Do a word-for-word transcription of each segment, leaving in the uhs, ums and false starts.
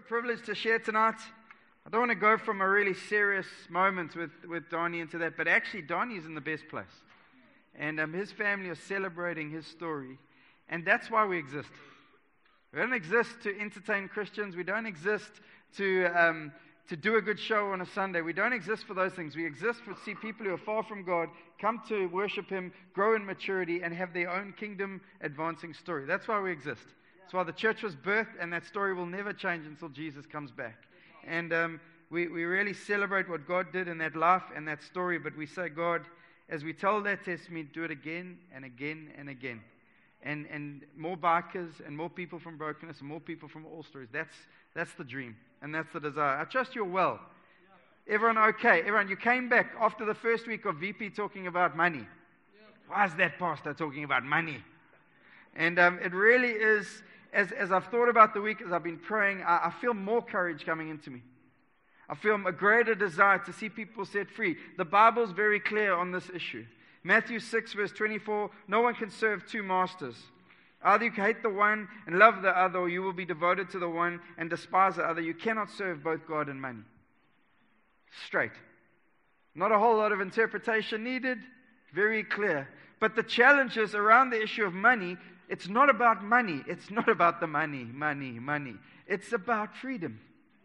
privilege to share tonight. I don't want to go from a really serious moment with, with Donnie into that, but actually Donnie's in the best place. And um, his family are celebrating his story. And that's why we exist. We don't exist to entertain Christians. We don't exist to um, to do a good show on a Sunday. We don't exist for those things. We exist to see people who are far from God come to worship Him, grow in maturity, and have their own kingdom advancing story. That's why we exist. That's why the church was birthed, and that story will never change until Jesus comes back. And um, we, we really celebrate what God did in that life and that story, but we say, God, as we tell that testimony, do it again and again and again. And and more bikers and more people from brokenness and more people from all stories. That's that's the dream and that's the desire. I trust you're well. Everyone okay? Everyone, you came back after the first week of V P talking about money. Why is that pastor talking about money? And um, it really is, as, as I've thought about the week, as I've been praying, I, I feel more courage coming into me. I feel a greater desire to see people set free. The Bible's very clear on this issue. Matthew six, verse twenty-four, no one can serve two masters. Either you hate the one and love the other, or you will be devoted to the one and despise the other. You cannot serve both God and money. Straight. Not a whole lot of interpretation needed. Very clear. But the challenges around the issue of money, it's not about money. It's not about the money, money, money. It's about freedom.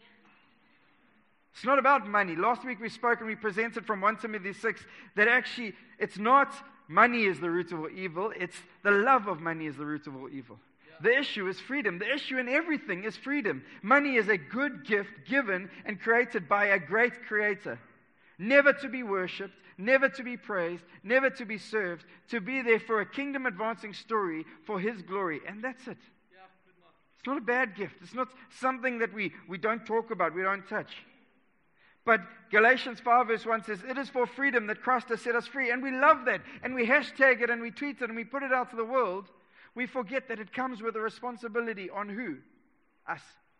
It's not about money. Last week we spoke and we presented from First Timothy six that actually it's not money is the root of all evil. It's the love of money is the root of all evil. Yeah. The issue is freedom. The issue in everything is freedom. Money is a good gift given and created by a great creator. Never to be worshipped, never to be praised, never to be served, to be there for a kingdom advancing story for His glory. And that's it. Yeah, it's not a bad gift. It's not something that we, we don't talk about, we don't touch. But Galatians five verse one says, it is for freedom that Christ has set us free. And we love that. And we hashtag it and we tweet it and we put it out to the world. We forget that it comes with a responsibility on who? Us.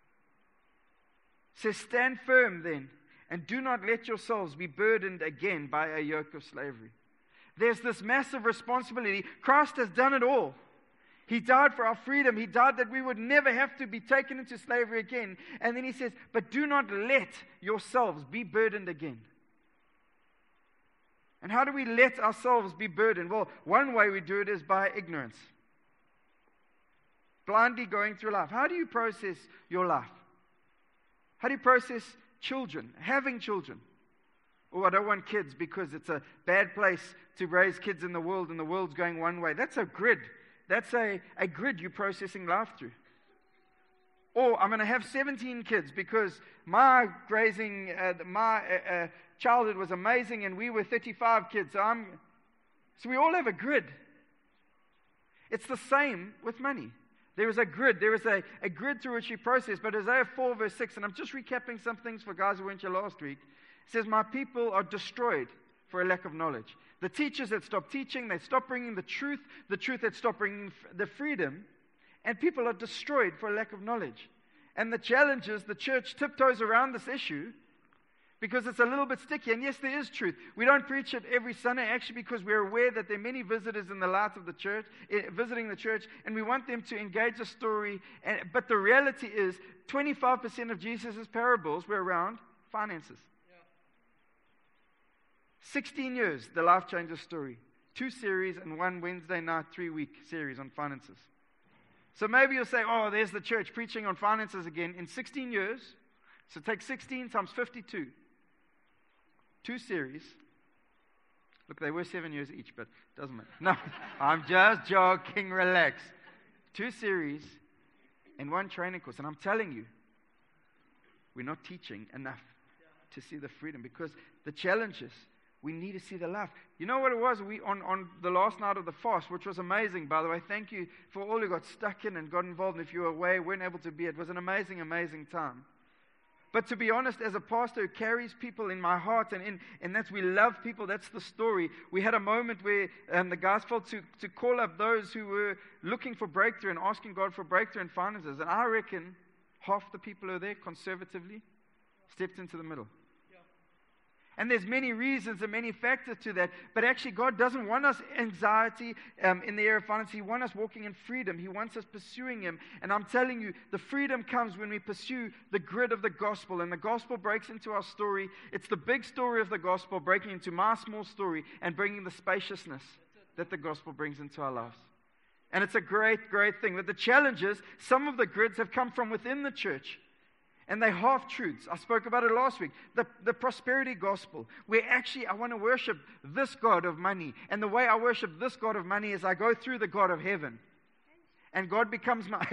It says, stand firm then, and do not let yourselves be burdened again by a yoke of slavery. There's this massive responsibility. Christ has done it all. He died for our freedom. He died that we would never have to be taken into slavery again. And then He says, but do not let yourselves be burdened again. And how do we let ourselves be burdened? Well, one way we do it is by ignorance. Blindly going through life. How do you process your life? How do you process children, having children? Oh, I don't want kids because it's a bad place to raise kids in the world and the world's going one way. That's a grid. That's a, a grid you're processing life through. Or I'm going to have seventeen kids because my grazing, uh, my uh, uh, childhood was amazing and we were thirty-five kids. So, I'm, so we all have a grid. It's the same with money. There is a grid. There is a, a grid through which you process. But Isaiah four verse six, and I'm just recapping some things for guys who weren't here last week. It says, my people are destroyed for a lack of knowledge. The teachers that stop teaching, they stop bringing the truth, the truth that stop bringing f- the freedom, and people are destroyed for a lack of knowledge. And the challenge is the church tiptoes around this issue because it's a little bit sticky. And yes, there is truth. We don't preach it every Sunday, actually, because we're aware that there are many visitors in the light of the church, eh, visiting the church, and we want them to engage the story. And, but the reality is, twenty-five percent of Jesus' parables were around finances. sixteen years, the Life Changer story. Two series and one Wednesday night, three-week series on finances. So maybe you'll say, oh, there's the church preaching on finances again. In sixteen years, so take sixteen times fifty-two. Two series. Look, they were seven years each, but it doesn't matter. No, I'm just joking, relax. Two series and one training course. And I'm telling you, we're not teaching enough to see the freedom because the challenges, we need to see the life. You know what it was? We on, on the last night of the fast, which was amazing, by the way. Thank you for all who got stuck in and got involved. And if you were away, weren't able to be, it was an amazing, amazing time. But to be honest, as a pastor who carries people in my heart, and in, and that's we love people, that's the story. We had a moment where um, the guys felt to, to call up those who were looking for breakthrough and asking God for breakthrough in finances. And I reckon half the people who are there, conservatively, stepped into the middle. And there's many reasons and many factors to that. But actually, God doesn't want us anxiety um, in the area of finance. He wants us walking in freedom. He wants us pursuing Him. And I'm telling you, the freedom comes when we pursue the grid of the gospel. And the gospel breaks into our story. It's the big story of the gospel breaking into my small story and bringing the spaciousness that the gospel brings into our lives. And it's a great, great thing. But the challenge is, some of the grids have come from within the church. And they're half-truths. I spoke about it last week. The, the prosperity gospel, where actually I want to worship this God of money. And the way I worship this God of money is I go through the God of heaven. And God becomes my...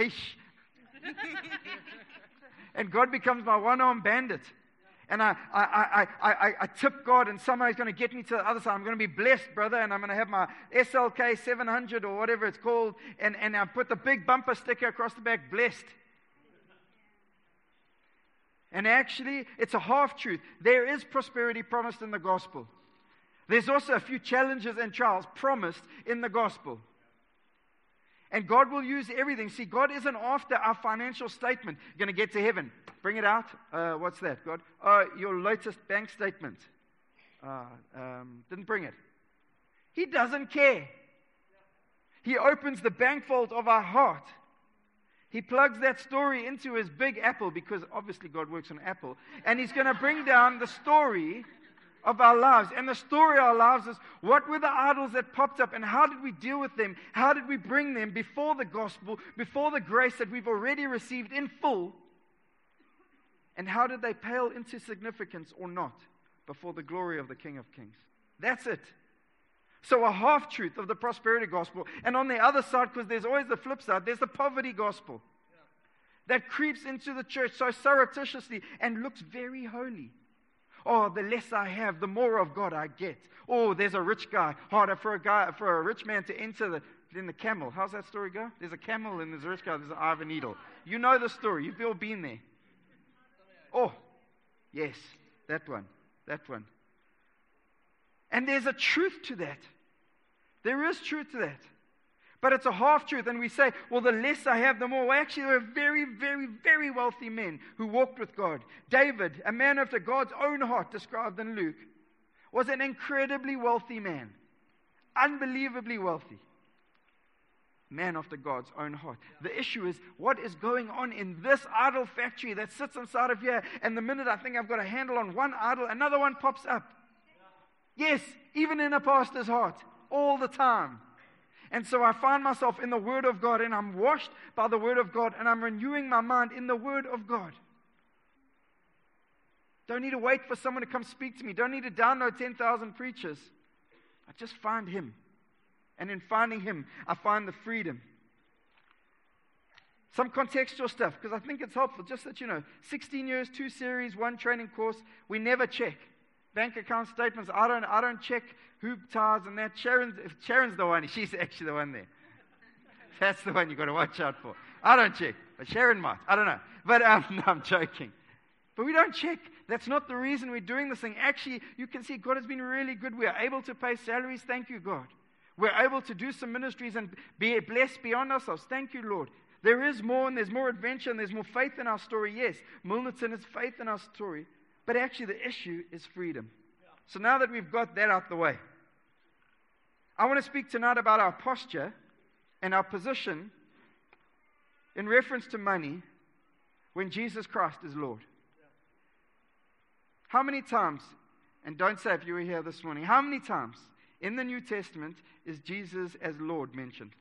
and God becomes my one-armed bandit. And I, I, I, I, I, I tip God, and somehow He's going to get me to the other side. I'm going to be blessed, brother, and I'm going to have my S L K seven hundred or whatever it's called. And, and I put the big bumper sticker across the back, blessed. And actually, it's a half-truth. There is prosperity promised in the gospel. There's also a few challenges and trials promised in the gospel. And God will use everything. See, God isn't after our financial statement. You're going to get to heaven. Bring it out. Uh, what's that, God? Uh, your latest bank statement. Uh, um, didn't bring it. He doesn't care. He opens the bank vault of our heart. He plugs that story into His big apple, because obviously God works on Apple. And He's going to bring down the story of our lives. And the story of our lives is, what were the idols that popped up and how did we deal with them? How did we bring them before the gospel, before the grace that we've already received in full? And how did they pale into significance or not before the glory of the King of Kings? That's it. So a half-truth of the prosperity gospel. And on the other side, because there's always the flip side, there's the poverty gospel that creeps into the church so surreptitiously and looks very holy. Oh, the less I have, the more of God I get. Oh, there's a rich guy. Harder for a guy, for a rich man to enter the, in the camel. How's that story go? There's a camel and there's a rich guy, there's an eye of a needle. You know the story. You've all been there. Oh, yes, that one, that one. And there's a truth to that. There is truth to that. But it's a half-truth. And we say, well, the less I have, the more. Well, actually, there are very, very, very wealthy men who walked with God. David, a man after God's own heart, described in Luke, was an incredibly wealthy man. Unbelievably wealthy. Man after God's own heart. The issue is, what is going on in this idol factory that sits inside of here? And the minute I think I've got a handle on one idol, another one pops up. Yes, even in a pastor's heart, all the time. And so I find myself in the Word of God, and I'm washed by the Word of God, and I'm renewing my mind in the Word of God. Don't need to wait for someone to come speak to me. Don't need to download ten thousand preachers. I just find Him. And in finding Him, I find the freedom. Some contextual stuff, because I think it's helpful, just that you know, sixteen years, two series, one training course, we never check. Bank account statements, I don't I don't check hoop ties and that. Sharon's, if Sharon's the one, she's actually the one there. That's the one you've got to watch out for. I don't check, but Sharon might. I don't know. But um, no, I'm joking. But we don't check. That's not the reason we're doing this thing. Actually, you can see God has been really good. We are able to pay salaries. Thank you, God. We're able to do some ministries and be blessed beyond ourselves. Thank you, Lord. There is more, and there's more adventure, and there's more faith in our story. Yes, Milnerton is faith in our story. But actually, the issue is freedom. So now that we've got that out the way, I want to speak tonight about our posture and our position in reference to money when Jesus Christ is Lord. How many times, and don't say if you were here this morning, how many times in the New Testament is Jesus as Lord mentioned?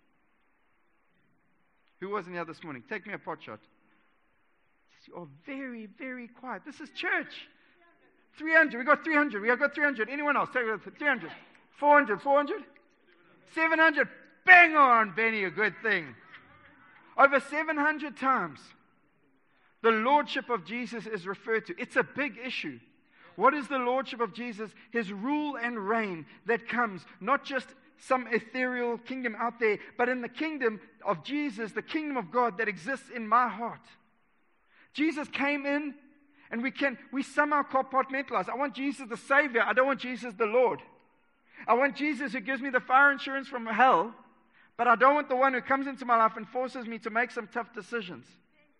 Who wasn't here this morning? Take me a pot shot. You're very, very quiet. This is church. three hundred. We got three hundred. We have got three hundred. Anyone else? Take it. three hundred. four hundred. four hundred. seven hundred. Bang on, Benny. A good thing. Over seven hundred times, the Lordship of Jesus is referred to. It's a big issue. What is the Lordship of Jesus? His rule and reign that comes, not just some ethereal kingdom out there, but in the kingdom of Jesus, the kingdom of God that exists in my heart. Jesus came in, and we can we somehow compartmentalize. I want Jesus the Savior. I don't want Jesus the Lord. I want Jesus who gives me the fire insurance from hell, but I don't want the one who comes into my life and forces me to make some tough decisions.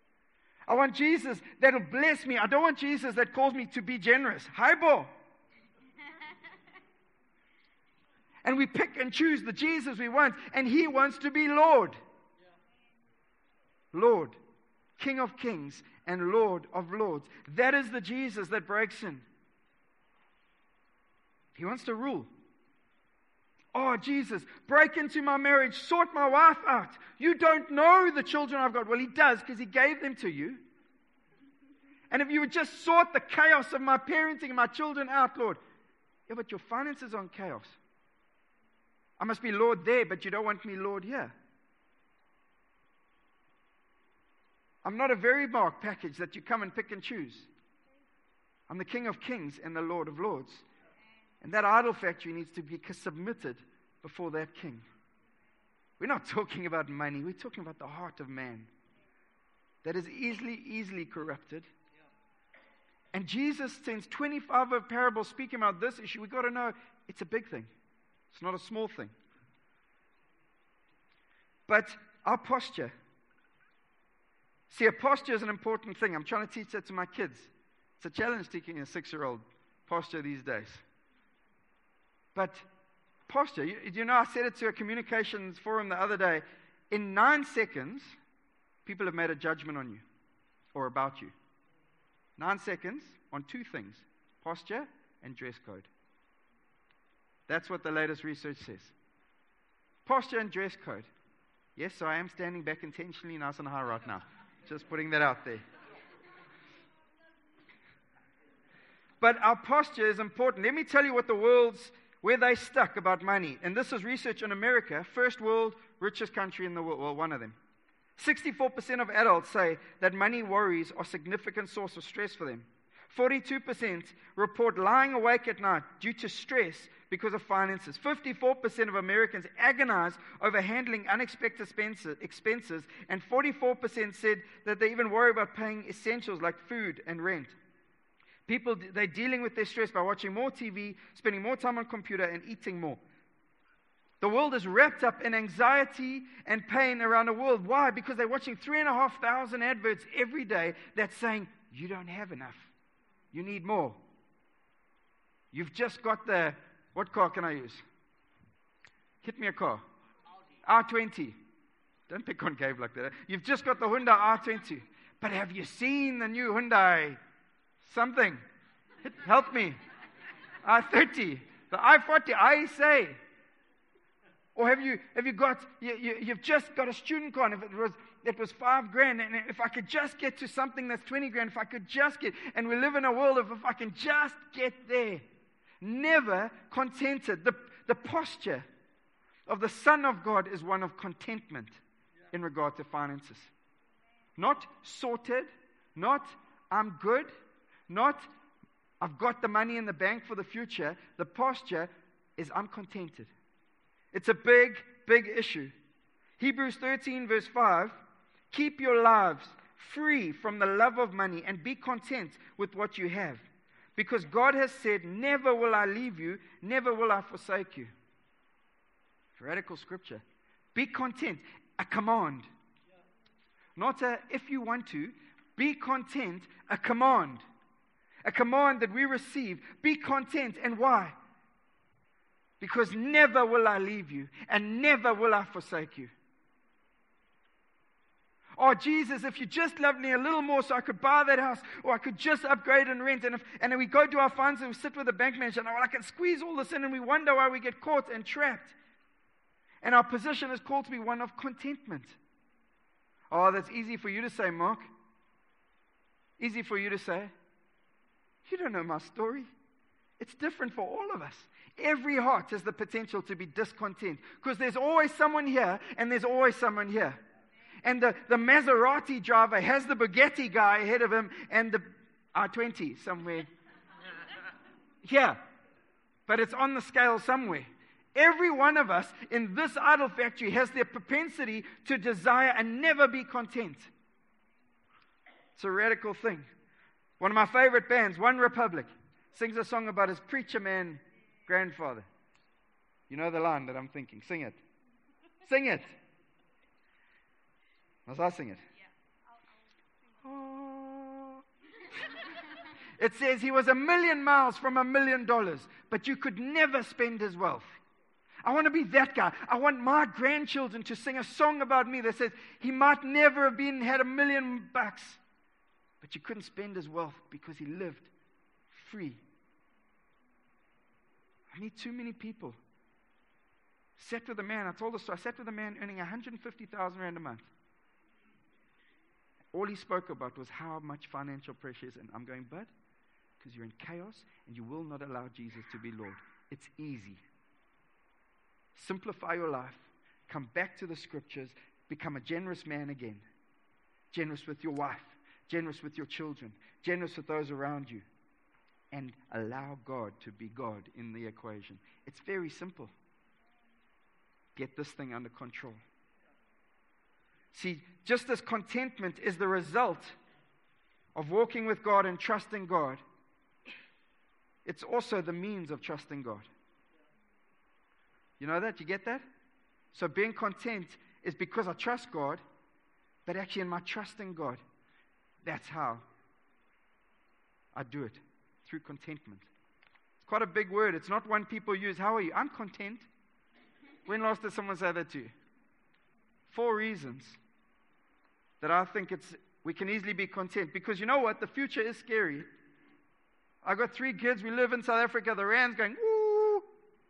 I want Jesus that will bless me. I don't want Jesus that calls me to be generous. Hi, bo. And we pick and choose the Jesus we want, and He wants to be Lord. Lord, King of kings and Lord of lords. That is the Jesus that breaks in. He wants to rule. Oh, Jesus, break into my marriage, sort my wife out. You don't know the children I've got. Well, He does, because He gave them to you. And if you would just sort the chaos of my parenting and my children out, Lord. Yeah, but your finances are in chaos. I must be Lord there, but you don't want me Lord here. I'm not a very marked package that you come and pick and choose. I'm the King of kings and the Lord of lords. And that idol factory needs to be submitted before that king. We're not talking about money. We're talking about the heart of man that is easily, easily corrupted. And Jesus spends twenty-five of parables speaking about this issue. We've got to know it's a big thing. It's not a small thing. But our posture. See, a posture is an important thing. I'm trying to teach that to my kids. It's a challenge teaching a six-year-old posture these days. But posture, you, you know, I said it to a communications forum the other day. In nine seconds, people have made a judgment on you or about you. Nine seconds on two things, posture and dress code. That's what the latest research says. Posture and dress code. Yes, so I am standing back intentionally nice and high right now. Just putting that out there. But our posture is important. Let me tell you what the world's, where they stuck about money. And this is research in America, first world, richest country in the world, well, one of them. sixty-four percent of adults say that money worries are a significant source of stress for them. forty-two percent report lying awake at night due to stress because of finances. fifty-four percent of Americans agonize over handling unexpected expenses, and forty-four percent said that they even worry about paying essentials like food and rent. People, they're dealing with their stress by watching more T V, spending more time on computer, and eating more. The world is wrapped up in anxiety and pain around the world. Why? Because they're watching three and a half thousand adverts every day that's saying, you don't have enough. You need more. You've just got the, what car can I use? Hit me a car. R twenty. Don't pick on Gabe like that. You've just got the Hyundai R twenty. But have you seen the new Hyundai something? Help me. R thirty. The I forty, I S A. Or have you have you got you, you you've just got a student car, and if it was it was five grand, and if I could just get to something that's twenty grand, if I could just get, and we live in a world of if I can just get there, never contented. The the posture of the Son of God is one of contentment in regard to finances. Not sorted, not I'm good, not I've got the money in the bank for the future. The posture is I'm contented. It's a big, big issue. Hebrews thirteen verse five, keep your lives free from the love of money and be content with what you have. Because God has said, never will I leave you, never will I forsake you. Radical scripture. Be content, a command. Not a if you want to, be content, a command. A command that we receive. Be content, and why? Because never will I leave you, and never will I forsake you. Oh, Jesus, if you just loved me a little more so I could buy that house, or I could just upgrade and rent, and if, and then we go to our funds and we sit with the bank manager, and oh, I can squeeze all this in, and we wonder why we get caught and trapped. And our position is called to be one of contentment. Oh, that's easy for you to say, Mark. Easy for you to say. You don't know my story. It's different for all of us. Every heart has the potential to be discontent because there's always someone here and there's always someone here. And the, the Maserati driver has the Bugatti guy ahead of him and the R twenty somewhere here. But it's on the scale somewhere. Every one of us in this idol factory has the propensity to desire and never be content. It's a radical thing. One of my favorite bands, One Republic, sings a song about his preacher man grandfather. You know the line that I'm thinking. Sing it. Sing it. Must I sing it? Yeah. Oh. It says he was a million miles from a million dollars, but you could never spend his wealth. I want to be that guy. I want my grandchildren to sing a song about me that says, he might never have been, had a million bucks, but you couldn't spend his wealth because he lived free. I meet too many people. Sat with a man, I told the story, I sat with a man earning one hundred fifty thousand rand a month. All he spoke about was how much financial pressure is. And I'm going, bud, because you're in chaos and you will not allow Jesus to be Lord. It's easy. Simplify your life. Come back to the scriptures. Become a generous man again. Generous with your wife. Generous with your children. Generous with those around you. And allow God to be God in the equation. It's very simple. Get this thing under control. See, just as contentment is the result of walking with God and trusting God, it's also the means of trusting God. You know that? You get that? So being content is because I trust God, but actually in my trusting God, that's how I do it, through contentment. It's quite a big word. It's not one people use. How are you? I'm content. When last did someone say that to you? Four reasons that I think it's we can easily be content. Because you know what? The future is scary. I got three kids. We live in South Africa. The rand's going, ooh.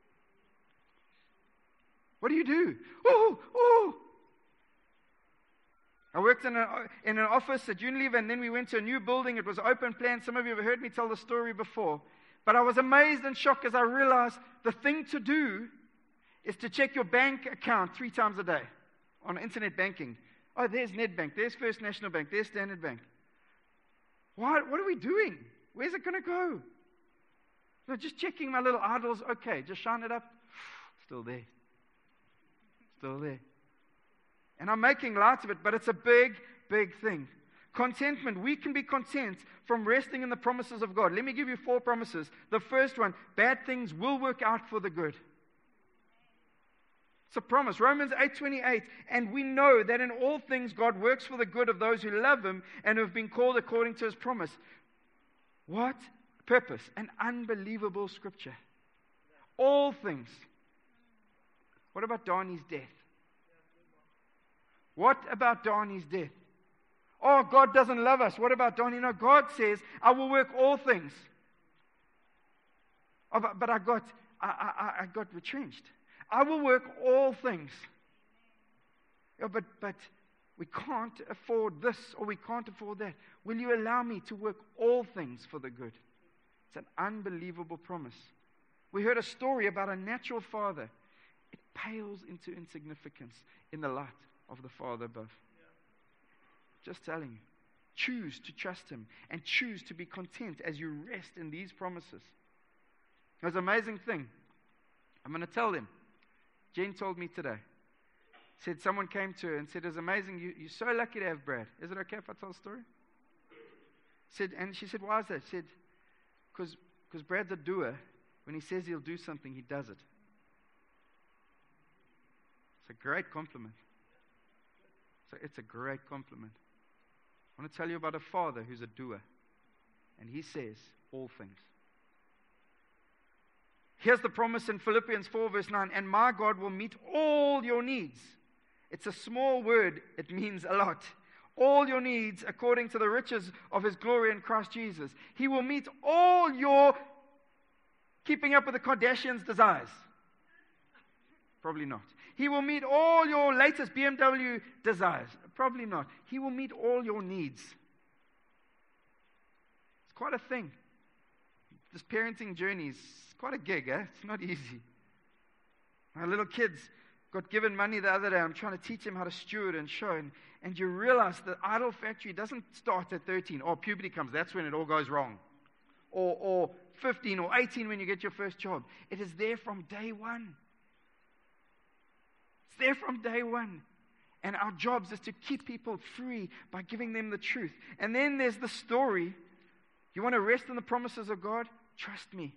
What do you do? Ooh, ooh. I worked in, a, in an office at Unilever, and then we went to a new building. It was open plan. Some of you have heard me tell the story before. But I was amazed and shocked as I realized the thing to do is to check your bank account three times a day on internet banking. Oh, there's Nedbank, there's First National Bank, there's Standard Bank. What, what are we doing? Where's it going to go? No, just checking my little idols. Okay, just shine it up. Still there. Still there. And I'm making light of it, but it's a big, big thing. Contentment. We can be content from resting in the promises of God. Let me give you four promises. The first one, bad things will work out for the good. It's a promise. Romans eight twenty-eight. And we know that in all things God works for the good of those who love Him and who have been called according to His promise. What? Purpose. An unbelievable scripture. All things. What about Donnie's death? What about Donnie's death? Oh, God doesn't love us. What about Donnie? No, God says, I will work all things. Oh, but, but I got I, I, I got retrenched. I will work all things. Oh, but, but we can't afford this or we can't afford that. Will you allow me to work all things for the good? It's an unbelievable promise. We heard a story about a natural father. It pales into insignificance in the light of the Father above. Yeah. Just telling you. Choose to trust Him and choose to be content as you rest in these promises. There's an amazing thing. I'm going to tell them. Jen told me today. Said someone came to her and said, it's amazing. You, you're so lucky to have Brad. Is it okay if I tell the story? Said, and she said, why is that? She said, because because Brad's a doer. When he says he'll do something, he does it. It's a great compliment. So it's a great compliment. I want to tell you about a father who's a doer. And he says all things. Here's the promise in Philippians four verse nine. And my God will meet all your needs. It's a small word. It means a lot. All your needs according to the riches of His glory in Christ Jesus. He will meet all your keeping up with the Kardashians' desires. Probably not. He will meet all your latest B M W desires. Probably not. He will meet all your needs. It's quite a thing. This parenting journey is quite a gig, eh? It's not easy. My little kids got given money the other day. I'm trying to teach them how to steward and show. And, and you realize the idol factory doesn't start at thirteen. Or puberty comes. That's when it all goes wrong. Or, or fifteen or eighteen when you get your first job. It is there from day one. It's there from day one. And our jobs is to keep people free by giving them the truth. And then there's the story. You want to rest in the promises of God? Trust me.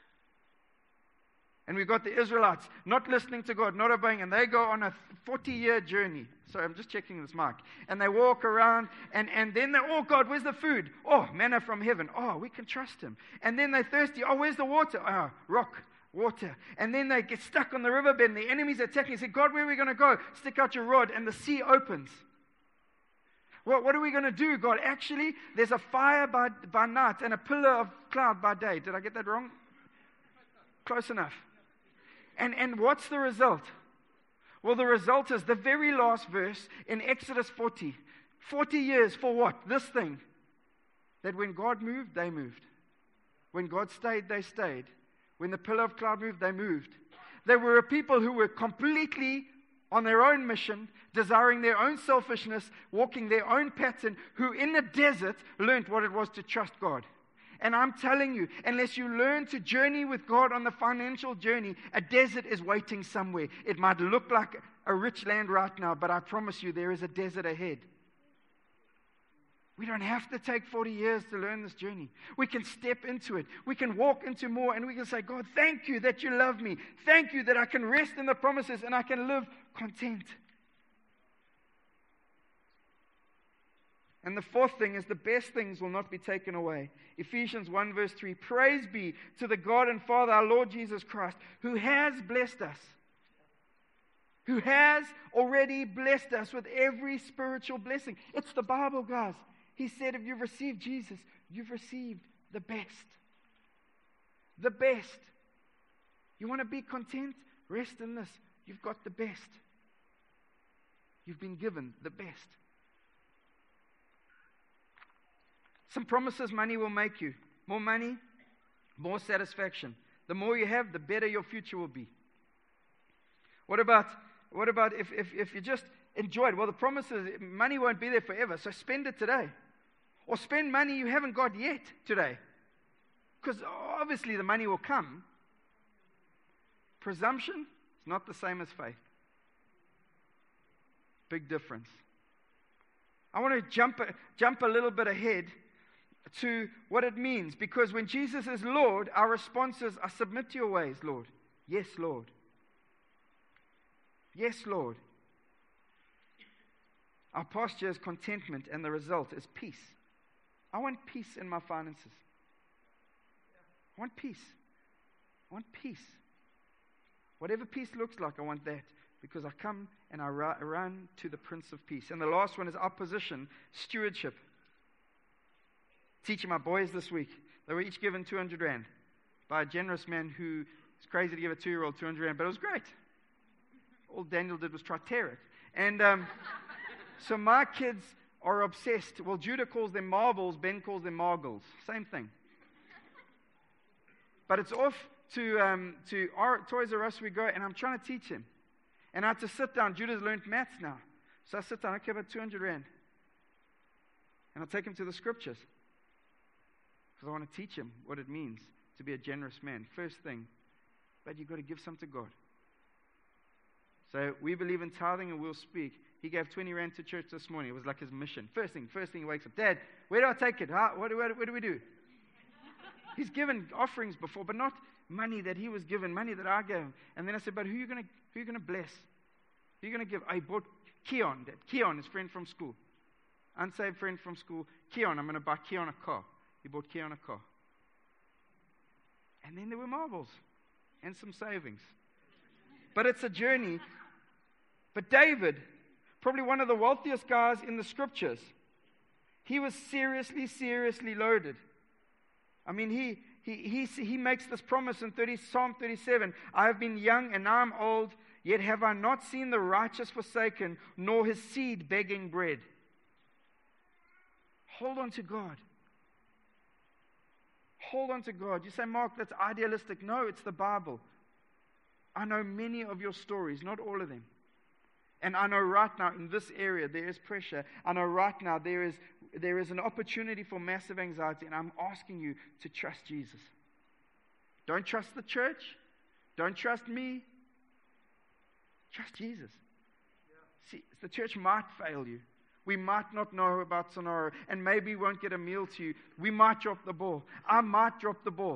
And we've got the Israelites not listening to God, not obeying, and they go on a forty-year journey. Sorry, I'm just checking this mic. And they walk around, and, and then they, oh, God, where's the food? Oh, manna from heaven. Oh, we can trust Him. And then they're thirsty. Oh, where's the water? Oh, rock. water. And then they get stuck on the riverbed and the enemy's attacking. They say, God, where are we going to go? Stick out your rod and the sea opens. What, what are we going to do, God? Actually, there's a fire by, by night and a pillar of cloud by day. Did I get that wrong? Close enough. And, and what's the result? Well, the result is the very last verse in Exodus forty. forty years for what? This thing. That when God moved, they moved. When God stayed, they stayed. When the pillar of cloud moved, they moved. They were a people who were completely on their own mission, desiring their own selfishness, walking their own pattern, who in the desert learned what it was to trust God. And I'm telling you, unless you learn to journey with God on the financial journey, a desert is waiting somewhere. It might look like a rich land right now, but I promise you there is a desert ahead. We don't have to take forty years to learn this journey. We can step into it. We can walk into more and we can say, God, thank you that you love me. Thank you that I can rest in the promises and I can live content. And the fourth thing is the best things will not be taken away. Ephesians one verse three, praise be to the God and Father, our Lord Jesus Christ, who has blessed us. Who has already blessed us with every spiritual blessing. It's the Bible, guys. He said, if you've received Jesus, you've received the best. The best. You want to be content? Rest in this. You've got the best. You've been given the best. Some promises money will make you. More money, more satisfaction. The more you have, the better your future will be. What about, what about if, if, if you just enjoy it? Well, the promise is money won't be there forever, so spend it today. Or spend money you haven't got yet today. Because obviously the money will come. Presumption is not the same as faith. Big difference. I want to jump a, jump a little bit ahead to what it means. Because when Jesus is Lord, our response is, I submit to your ways, Lord. Yes, Lord. Yes, Lord. Our posture is contentment, and the result is peace. I want peace in my finances. I want peace. I want peace. Whatever peace looks like, I want that. Because I come and I run to the Prince of Peace. And the last one is opposition, stewardship. Teaching my boys this week. They were each given two hundred rand by a generous man who is crazy to give a two-year-old two hundred rand, but it was great. All Daniel did was try to tear it. And um, so my kids are obsessed. Well, Judah calls them marbles, Ben calls them margles. Same thing. But it's off to um, to our, Toys R Us we go, and I'm trying to teach him. And I had to sit down. Judah's learned maths now. So I sit down, okay, about two hundred rand. And I'll take him to the scriptures. Because I want to teach him what it means to be a generous man. First thing, but you've got to give some to God. So we believe in tithing and we'll speak. He gave twenty rand to church this morning. It was like his mission. First thing, first thing he wakes up. Dad, where do I take it? How, what, do, what, what do we do? He's given offerings before, but not money that he was given, money that I gave him. And then I said, but who are you going to who are you going to bless? Who are you going to give? I bought Keon. Dad. Keon, his friend from school. Unsaved friend from school. Keon, I'm going to buy Keon a car. He bought Keon a car. And then there were marbles and some savings. But it's a journey. But David, probably one of the wealthiest guys in the scriptures, he was seriously, seriously loaded. I mean, he he he he makes this promise in thirty, Psalm thirty-seven, I have been young and now I'm old, yet have I not seen the righteous forsaken, nor his seed begging bread. Hold on to God. Hold on to God. You say, Mark, that's idealistic. No, it's the Bible. I know many of your stories, not all of them. And I know right now in this area there is pressure. I know right now there is there is an opportunity for massive anxiety, and I'm asking you to trust Jesus. Don't trust the church. Don't trust me. Trust Jesus. Yeah. See, the church might fail you. We might not know about Sonora, and maybe we won't get a meal to you. We might drop the ball. I might drop the ball.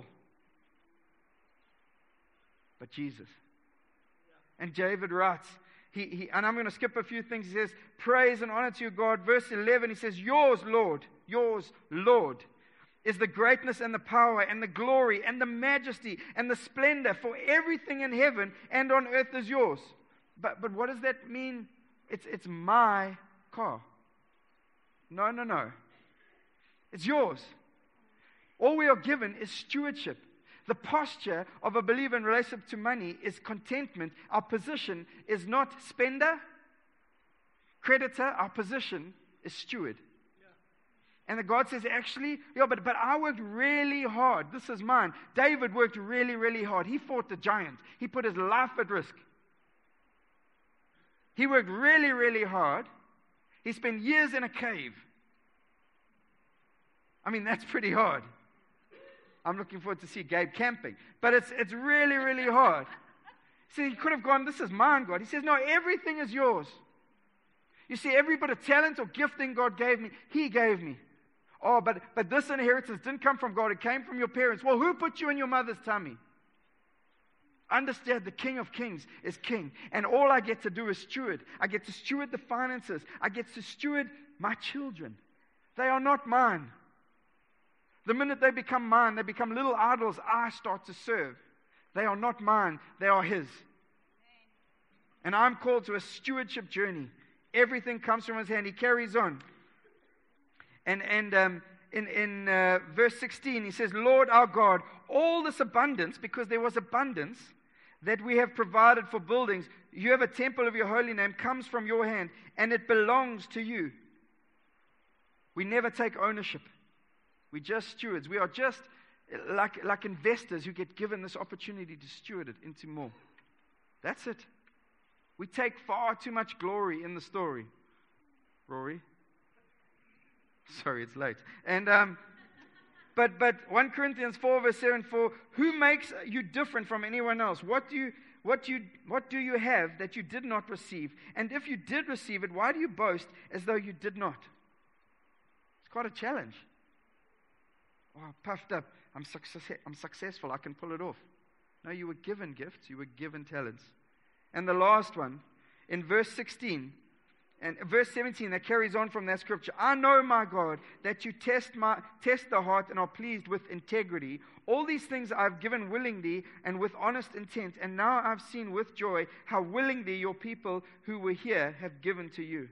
But Jesus. Yeah. And David writes, He, he, and I'm going to skip a few things. He says, praise and honor to you, God. Verse eleven, he says, yours, Lord, yours, Lord, is the greatness and the power and the glory and the majesty and the splendor, for everything in heaven and on earth is yours. But but what does that mean? It's it's my car. No, no, no. It's yours. All we are given is stewardship. The posture of a believer in relationship to money is contentment. Our position is not spender, creditor. Our position is steward. And the God says, actually, yeah, but, but I worked really hard. This is mine. David worked really, really hard. He fought the giant. He put his life at risk. He worked really, really hard. He spent years in a cave. I mean, that's pretty hard. I'm looking forward to see Gabe camping. But it's it's really, really hard. See, he could have gone, this is mine, God. He says, no, everything is yours. You see, every bit of talent or gifting God gave me, He gave me. Oh, but, but this inheritance didn't come from God. It came from your parents. Well, who put you in your mother's tummy? Understand, the King of Kings is King. And all I get to do is steward. I get to steward the finances. I get to steward my children. They are not mine. The minute they become mine, they become little idols I start to serve. They are not mine. They are His. And I'm called to a stewardship journey. Everything comes from His hand. He carries on. And and um, in, in uh, verse sixteen, he says, Lord our God, all this abundance, because there was abundance, that we have provided for buildings, you have a temple of your holy name, comes from your hand, and it belongs to you. We never take ownership. We're just stewards. We are just like, like investors who get given this opportunity to steward it into more. That's it. We take far too much glory in the story. Rory? Sorry, it's late. And um, but but First Corinthians four verse seven, for who makes you different from anyone else? What do you what do you what do you have that you did not receive? And if you did receive it, why do you boast as though you did not? It's quite a challenge. Oh, puffed up. I'm success, I'm successful. I can pull it off. No, you were given gifts. You were given talents. And the last one, in verse sixteen, and verse seventeen, that carries on from that scripture. I know, my God, that you test my test the heart and are pleased with integrity. All these things I've given willingly and with honest intent, and now I've seen with joy how willingly your people who were here have given to you.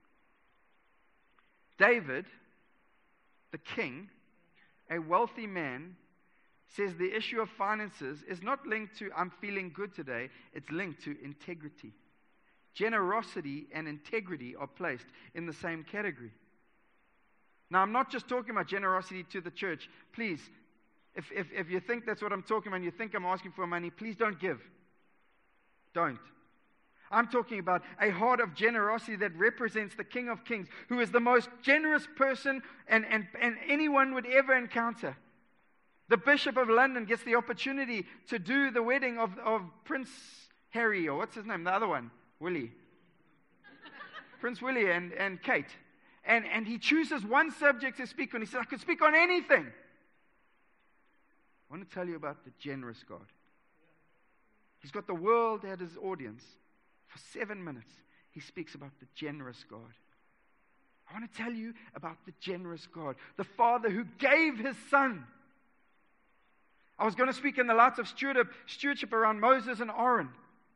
David, the king, a wealthy man, says the issue of finances is not linked to I'm feeling good today. It's linked to integrity. Generosity and integrity are placed in the same category. Now, I'm not just talking about generosity to the church. Please, if, if, if you think that's what I'm talking about and you think I'm asking for money, please don't give. Don't. I'm talking about a heart of generosity that represents the King of Kings, who is the most generous person and, and, and anyone would ever encounter. The Bishop of London gets the opportunity to do the wedding of, of Prince Harry, or what's his name, the other one? Willie. Prince Willie and, and Kate. And, and he chooses one subject to speak on. He says, I could speak on anything. I want to tell you about the generous God. He's got the world at his audience. For seven minutes, he speaks about the generous God. I want to tell you about the generous God. The Father who gave His Son. I was going to speak in the light of stewardship, stewardship around Moses and Aaron.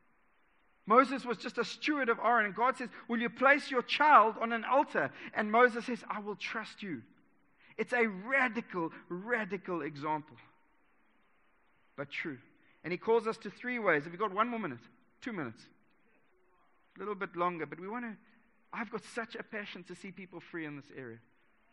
Moses was just a steward of Aaron, and God says, will you place your child on an altar? And Moses says, I will trust you. It's a radical, radical example, but true. And He calls us to three ways. Have we got one more minute? Two minutes? A little bit longer, but we want to, I've got such a passion to see people free in this area.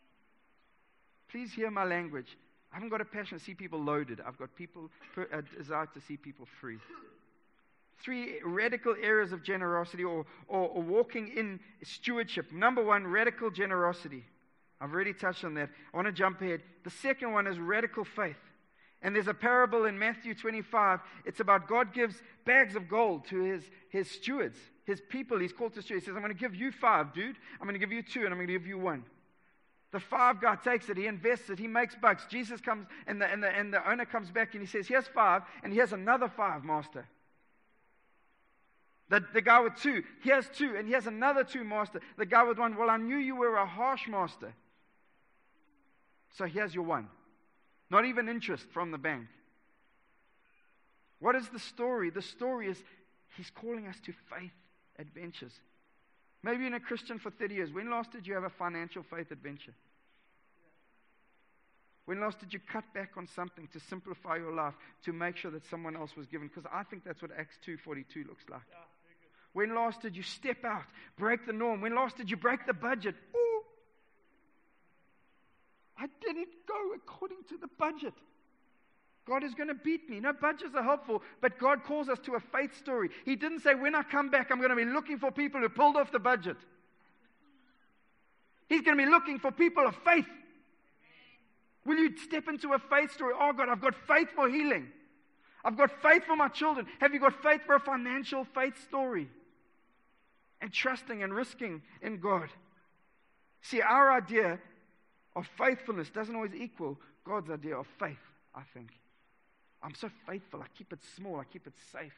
Please hear my language. I haven't got a passion to see people loaded. I've got people, a desire to see people free. Three radical areas of generosity or, or, or walking in stewardship. Number one, radical generosity. I've already touched on that. I want to jump ahead. The second one is radical faith. And there's a parable in Matthew twenty-five. It's about God gives bags of gold to his, his stewards, his people. He's called to steward. He says, I'm going to give you five, dude. I'm going to give you two, and I'm going to give you one. The five guy takes it. He invests it. He makes bucks. Jesus comes, and the, and the, and the owner comes back, and he says, here's five, and here's another five, master. The, the guy with two, he has two, and he has another two, master. The guy with one, well, I knew you were a harsh master. So here's your one. Not even interest from the bank. What is the story? The story is He's calling us to faith adventures. Maybe you've been a Christian for thirty years. When last did you have a financial faith adventure? When last did you cut back on something to simplify your life, to make sure that someone else was given? Because I think that's what Acts two forty-two looks like. Yeah, when last did you step out, break the norm? When last did you break the budget? Ooh, I didn't go according to the budget. God is going to beat me. No, budgets are helpful, but God calls us to a faith story. He didn't say, when I come back, I'm going to be looking for people who pulled off the budget. He's going to be looking for people of faith. Will you step into a faith story? Oh, God, I've got faith for healing. I've got faith for my children. Have you got faith for a financial faith story? And trusting and risking in God. See, our idea of faithfulness doesn't always equal God's idea of faith, I think. I'm so faithful. I keep it small. I keep it safe.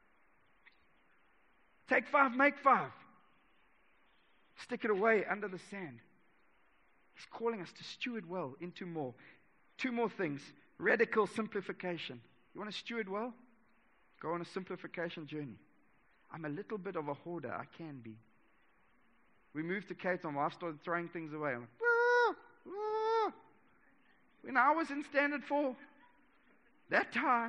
Take five, make five. Stick it away under the sand. He's calling us to steward well into more. Two more things. Radical simplification. You want to steward well? Go on a simplification journey. I'm a little bit of a hoarder. I can be. We moved to Cape Town. I started throwing things away. I'm like, ah, ah. When I was in Standard four, that tie.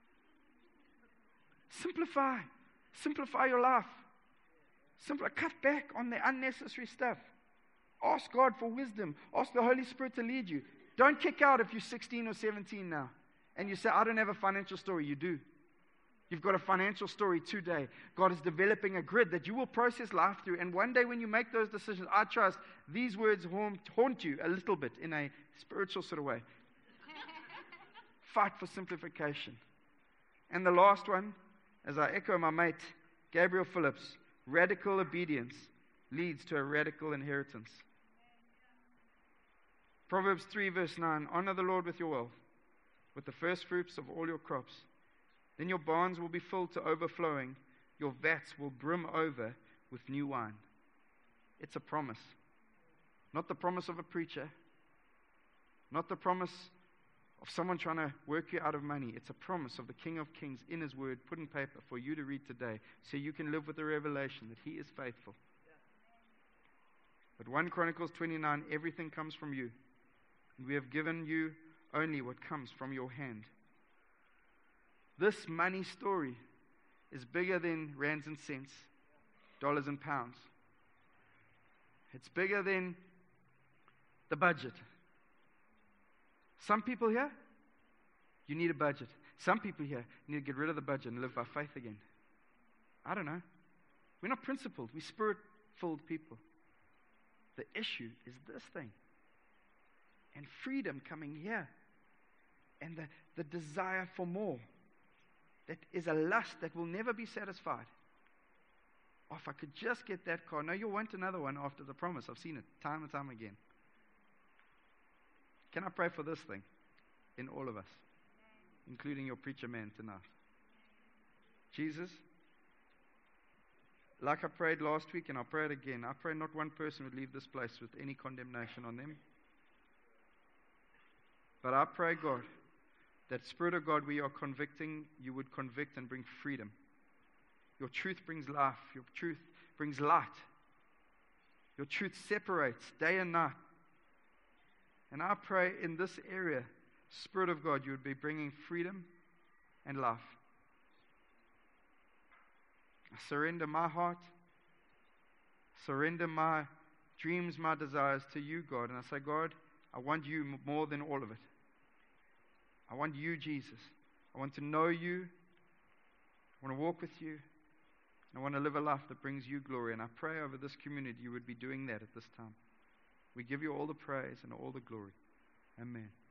Simplify. Simplify your life. Simplify. Cut back on the unnecessary stuff. Ask God for wisdom. Ask the Holy Spirit to lead you. Don't kick out if you're sixteen or seventeen now. And you say, I don't have a financial story. You do. You've got a financial story today. God is developing a grid that you will process life through. And one day when you make those decisions, I trust these words haunt, haunt you a little bit in a spiritual sort of way. Fight for simplification. And the last one, as I echo my mate, Gabriel Phillips, radical obedience leads to a radical inheritance. Proverbs three verse nine, honor the Lord with your wealth, with the first fruits of all your crops. Then your barns will be filled to overflowing, your vats will brim over with new wine. It's a promise. Not the promise of a preacher, not the promise of someone trying to work you out of money. It's a promise of the King of Kings in His Word, put in paper for you to read today, so you can live with the revelation that He is faithful. But First Chronicles twenty-nine, everything comes from you. And we have given you only what comes from your hand. This money story is bigger than rands and cents, dollars and pounds. It's bigger than the budget. Some people here, you need a budget. Some people here need to get rid of the budget and live by faith again. I don't know. We're not principled. We're spirit-filled people. The issue is this thing. And freedom coming here. And the, the desire for more. That is a lust that will never be satisfied. Oh, if I could just get that car. No, you'll want another one after the promise. I've seen it time and time again. Can I pray for this thing in all of us, including your preacher man tonight? Jesus, like I prayed last week and I'll pray it again, I pray not one person would leave this place with any condemnation on them. But I pray, God, that Spirit of God, we are convicting, you would convict and bring freedom. Your truth brings life. Your truth brings light. Your truth separates day and night. And I pray in this area, Spirit of God, you would be bringing freedom and life. I surrender my heart, surrender my dreams, my desires to you, God. And I say, God, I want you more than all of it. I want you, Jesus. I want to know you. I want to walk with you. I want to live a life that brings you glory. And I pray over this community you would be doing that at this time. We give you all the praise and all the glory. Amen.